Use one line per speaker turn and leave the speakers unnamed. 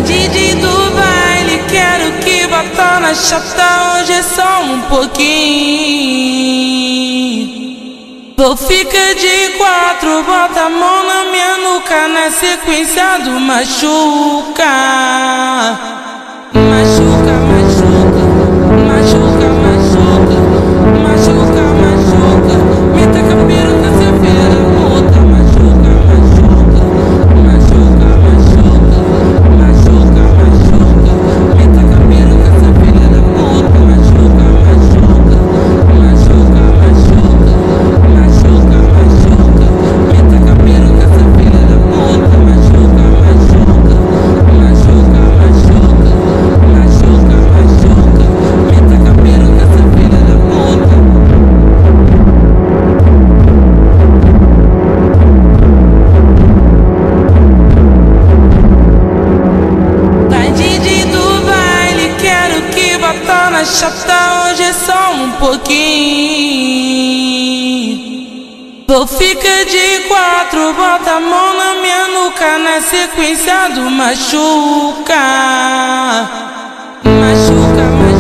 DJ do baile, quero que bata na chata, hoje é só um pouquinho. Vou ficar de quatro, bota a mão na minha nuca, na sequência do machuca. Machuca, machuca, machuca, machuca, machuca, machuca. Me taca peruca, cê filha da puta. Machuca, machuca, machuca, machuca, machuca, machuca. Me taca peruca, cê filha da puta. Machuca, machuca, machuca, machuca, machuca, machuca. Me taca peruca, cê filha da puta. Machuca, machuca, machuca, machuca, machuca, machuca. Me taca peruca, cê filha da puta. DJ do baile, quero que bata na chata, hoje é só um pouquinho. Vou ficar de quatro, bota a mão na minha nuca, na sequência do machuca. Machuca, machuca.